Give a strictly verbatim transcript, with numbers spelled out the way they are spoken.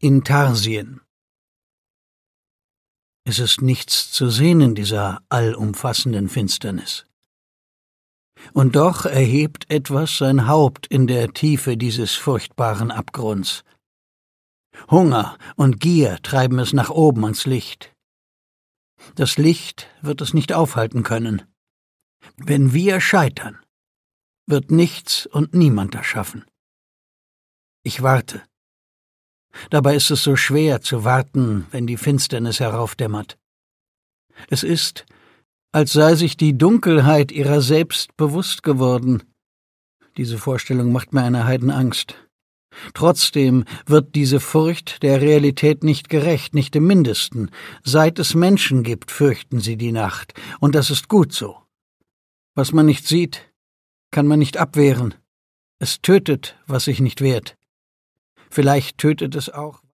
Intarsien. Es ist nichts zu sehen in dieser allumfassenden Finsternis. Und doch erhebt etwas sein Haupt in der Tiefe dieses furchtbaren Abgrunds. Hunger und Gier treiben es nach oben ans Licht. Das Licht wird es nicht aufhalten können. Wenn wir scheitern, wird nichts und niemand das schaffen. Ich warte. Dabei ist es so schwer zu warten, wenn die Finsternis heraufdämmert. Es ist, als sei sich die Dunkelheit ihrer selbst bewusst geworden. Diese Vorstellung macht mir eine Heidenangst. Trotzdem wird diese Furcht der Realität nicht gerecht, nicht im Mindesten. Seit es Menschen gibt, fürchten sie die Nacht, und das ist gut so. Was man nicht sieht, kann man nicht abwehren. Es tötet, was sich nicht wehrt. Vielleicht tötet es auch